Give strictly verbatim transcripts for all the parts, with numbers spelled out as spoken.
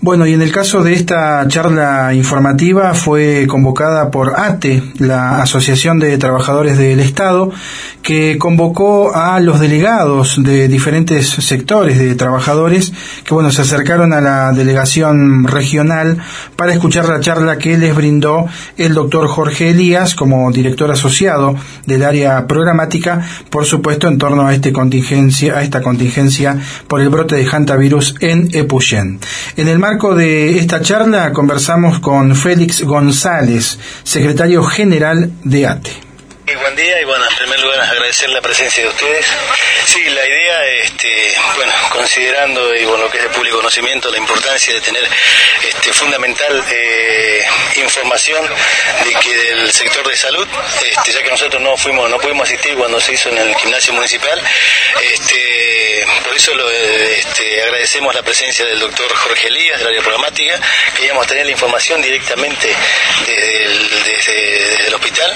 Bueno, y en el caso de esta charla informativa fue convocada por A T E, la Asociación de Trabajadores del Estado, que convocó a los delegados de diferentes sectores de trabajadores que, bueno, se acercaron a la delegación regional para escuchar la charla que les brindó el doctor Jorge Elías como director asociado del área programática, por supuesto, en torno a este contingencia, a esta contingencia por el brote de hantavirus en Epuyén. En el marco de esta charla conversamos con Félix González, secretario general de A T E. Y buen día, y bueno, en primer lugar agradecer la presencia de ustedes. Sí, la idea, este, bueno, considerando y bueno, lo que es de público conocimiento, la importancia de tener este, fundamental eh, información de que del sector de salud, este, ya que nosotros no fuimos, no pudimos asistir cuando se hizo en el gimnasio municipal, este, por eso lo, este, agradecemos la presencia del doctor Jorge Elías del área programática. Queríamos tener la información directamente desde el, desde, desde el hospital.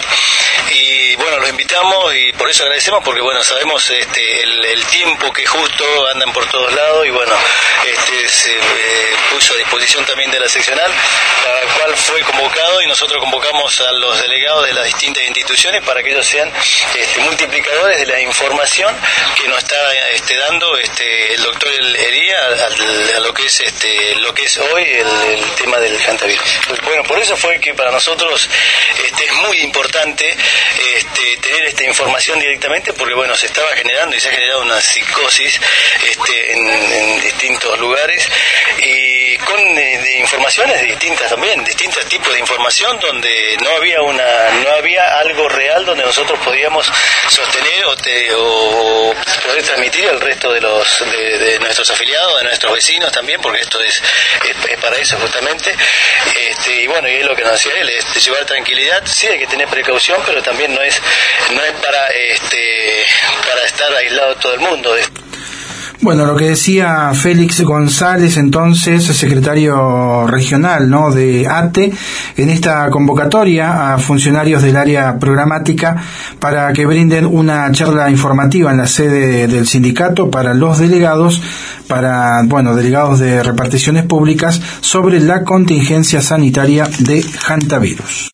Y bueno, los invitamos y por eso agradecemos, porque bueno, sabemos este, el, el tiempo que justo andan por todos lados, y bueno, este, se eh, puso a disposición también de la seccional, para la cual fue convocado, y nosotros convocamos a los delegados de las distintas instituciones para que ellos sean este, multiplicadores de la información que nos está este, dando este, el doctor Elías a, a lo que es este, lo que es hoy el, el tema del hantavirus. Bueno, por eso fue que para nosotros este, es muy importante Este, tener esta información directamente, porque bueno, se estaba generando y se ha generado una psicosis este, en, en distintos lugares, y con eh, de informaciones distintas también, distintos tipos de información, donde no había una no había algo real donde nosotros podíamos sostener o, te, o poder transmitir al resto de los de, de nuestros afiliados, de nuestros vecinos también, porque esto es, es, es para eso justamente. Este, y bueno, y es lo que nos decía él, es de llevar tranquilidad. Sí, hay que tener precaución, pero también no es no es para este para estar aislado todo el mundo. Bueno, lo que decía Félix González, entonces, secretario regional, ¿no?, de A T E, en esta convocatoria a funcionarios del área programática para que brinden una charla informativa en la sede del sindicato para los delegados, para, bueno, delegados de reparticiones públicas, sobre la contingencia sanitaria de hantavirus.